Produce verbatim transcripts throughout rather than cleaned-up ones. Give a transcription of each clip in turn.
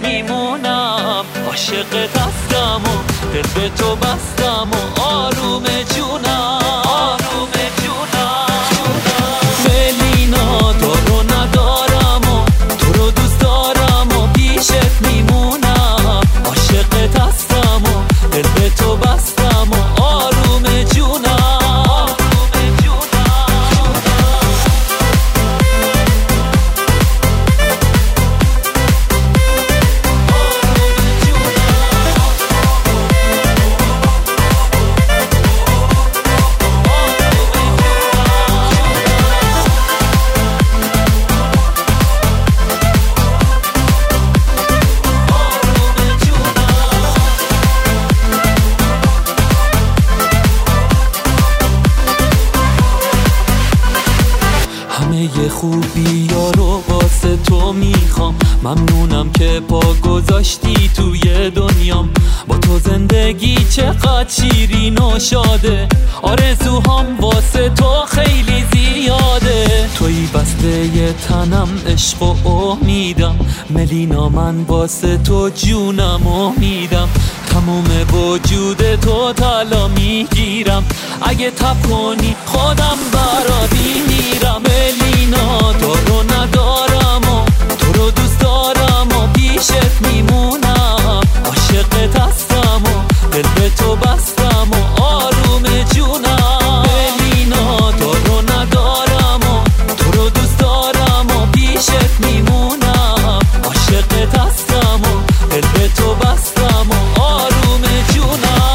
میمونم. عاشقت هستم و دل به تو بستم و آروم جونم آروم جونم ملینا تو رو ندارم و تو رو دوست دارم و پیشت میمونم. عاشقت هستم و دل به تو بستم و آروم جونم یه خوبی ها رو واسه تو میخوام. ممنونم که پا گذاشتی توی دنیام. با تو زندگی چقدر شیرین و شاده. آرزوهام واسه تو خیلی زیاده. توی بسته یه تنم عشق و امیدم. ملینا من واسه تو جونم و میدم. تموم وجود تو طلا میگیرم. اگه تب کنی خودم برات میمیرم. ملینا تو رو ندارم و تو رو دوست دارم و پیشت میمونم. عاشقت هستم و دل به تو بستم و آروم جونم. ملینا تو رو ندارم و تو رو دوست دارم و پیشت میمونم. عاشقت هستم و دل به تو بستم و آروم جونم.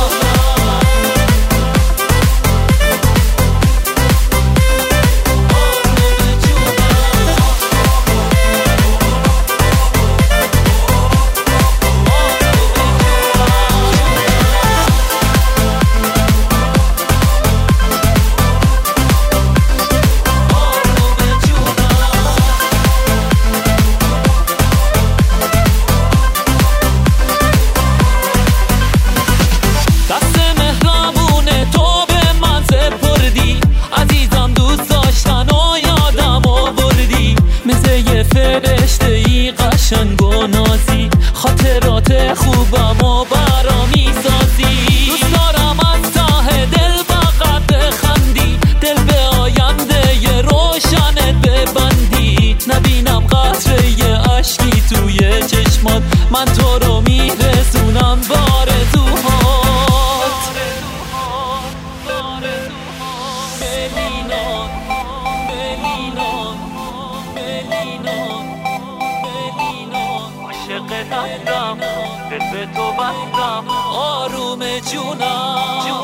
قشنگ و نازی خاطرات خوبم و برا میسازی. دوست دارم از ته دل فقط بخندی. دل به آینده ی روشنت ببندی. نبینم قطره ی عشقی توی چشمات. من تو رو میرسونم بارزوهات. ملینا ملینا ملینا عاشقت هستم دل به تو بستم آروم جونم.